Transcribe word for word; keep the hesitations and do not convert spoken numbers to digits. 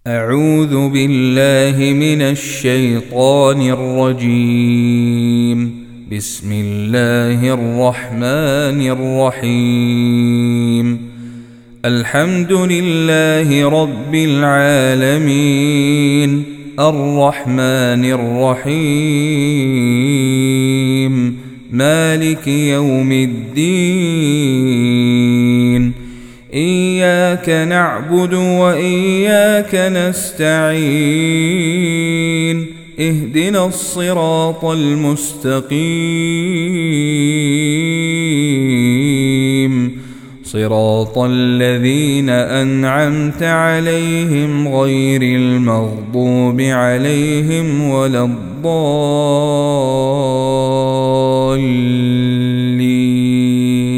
أعوذ بالله من الشيطان الرجيم. بسم الله الرحمن الرحيم. الحمد لله رب العالمين، الرحمن الرحيم، مالك يوم الدين. إياك نعبد وإياك نستعين، اهدنا الصراط المستقيم، صراط الذين أنعمت عليهم غير المغضوب عليهم ولا الضالين.